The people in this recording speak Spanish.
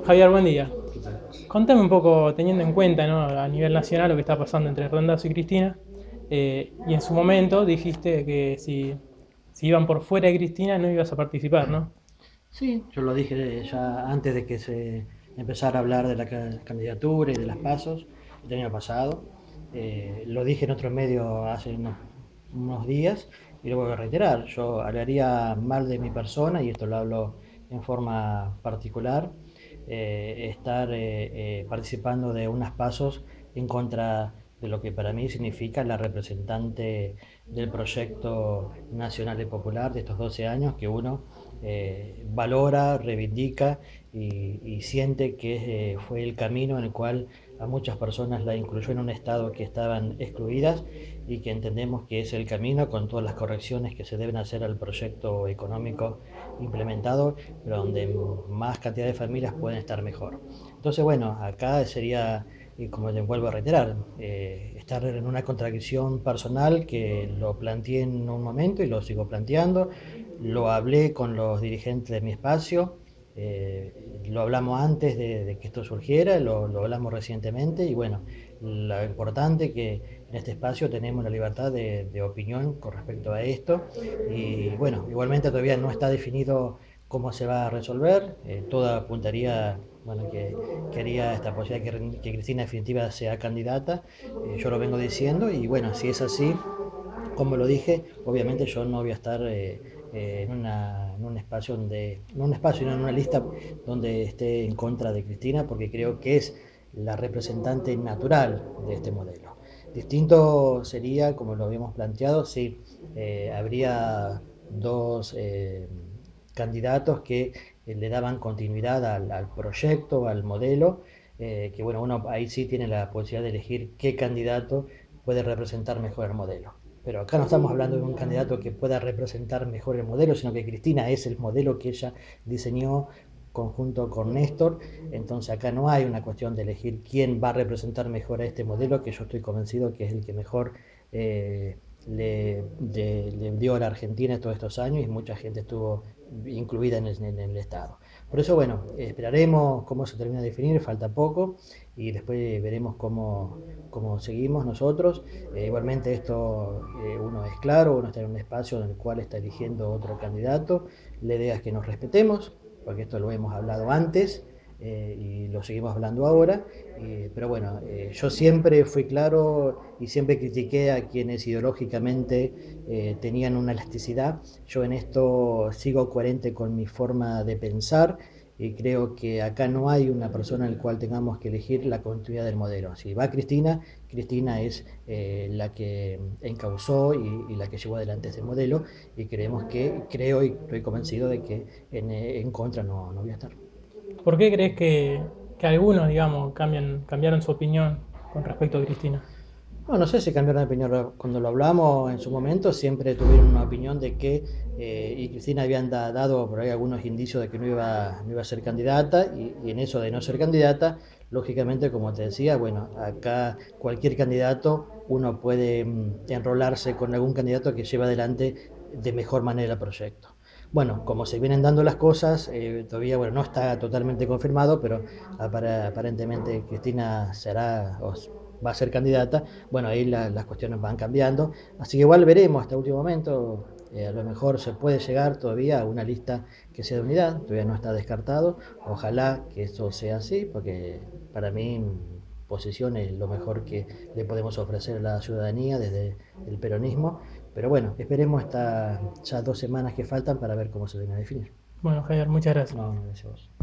Javier, buen día. ¿Qué tal? Contame un poco, teniendo en cuenta, ¿no?, a nivel nacional lo que está pasando entre Randazzo y Cristina, y en su momento dijiste que si iban por fuera de Cristina no ibas a participar, ¿no? Sí, yo lo dije ya antes de que se empezara a hablar de la candidatura y de las pasos el año pasado. Lo dije en otro medio hace unos días y lo voy a reiterar. Yo hablaría mal de mi persona, y esto lo hablo en forma particular, estar participando de unas pasos en contra de lo que para mí significa la representante del proyecto nacional y popular de estos 12 años que uno valora, reivindica y siente que fue el camino en el cual a muchas personas la incluyó en un estado que estaban excluidas, y que entendemos que es el camino con todas las correcciones que se deben hacer al proyecto económico implementado, pero donde más cantidad de familias pueden estar mejor. Entonces, bueno, acá sería, y como les vuelvo a reiterar, estar en una contradicción personal que lo planteé en un momento y lo sigo planteando. Lo hablé con los dirigentes de mi espacio, lo hablamos antes de que esto surgiera, lo hablamos recientemente, y bueno, lo importante que en este espacio tenemos la libertad de opinión con respecto a esto. Y bueno, igualmente todavía no está definido cómo se va a resolver. Todo apuntaría, bueno, que haría esta posibilidad que Cristina en definitiva sea candidata. Yo lo vengo diciendo, y bueno, si es así, como lo dije, obviamente yo no voy a estar en un espacio no un espacio, sino en una lista donde esté en contra de Cristina, porque creo que es la representante natural de este modelo. Distinto sería, como lo habíamos planteado, si habría dos candidatos que le daban continuidad al proyecto, al modelo, que bueno, uno ahí sí tiene la posibilidad de elegir qué candidato puede representar mejor el modelo. Pero acá no estamos hablando de un candidato que pueda representar mejor el modelo, sino que Cristina es el modelo que ella diseñó conjunto con Néstor. Entonces acá no hay una cuestión de elegir quién va a representar mejor a este modelo, que yo estoy convencido que es el que mejor le dio a la Argentina todos estos años, y mucha gente estuvo incluida en el Estado. Por eso, bueno, esperaremos cómo se termina de definir, falta poco, y después veremos cómo seguimos nosotros. Igualmente esto, uno es claro, uno está en un espacio en el cual está eligiendo otro candidato. La idea es que nos respetemos, porque esto lo hemos hablado antes, y lo seguimos hablando ahora. Pero bueno, yo siempre fui claro y siempre critiqué a quienes ideológicamente tenían una elasticidad. Yo en esto sigo coherente con mi forma de pensar, y creo que acá no hay una persona en la cual tengamos que elegir la continuidad del modelo. Si va Cristina, Cristina es la que encauzó y la que llevó adelante este modelo, y creo y estoy convencido de que en contra no voy a estar. ¿Por qué crees que algunos, digamos, cambiaron su opinión con respecto a Cristina? No, no sé si cambiaron de opinión. Cuando lo hablamos en su momento, siempre tuvieron una opinión de que, y Cristina habían dado por ahí algunos indicios de que no iba a ser candidata, y en eso de no ser candidata, lógicamente, como te decía, bueno, acá cualquier candidato, uno puede enrolarse con algún candidato que lleve adelante de mejor manera el proyecto. Bueno, como se vienen dando las cosas, todavía, bueno, no está totalmente confirmado, pero aparentemente Cristina será o va a ser candidata. Bueno, ahí las cuestiones van cambiando, así que igual veremos hasta último momento. A lo mejor se puede llegar todavía a una lista que sea de unidad, todavía no está descartado. Ojalá que eso sea así, porque para mí posición es lo mejor que le podemos ofrecer a la ciudadanía desde el peronismo. Pero bueno, esperemos estas ya 2 semanas que faltan para ver cómo se viene a definir. Bueno, Javier, muchas gracias. No, no, gracias a vos.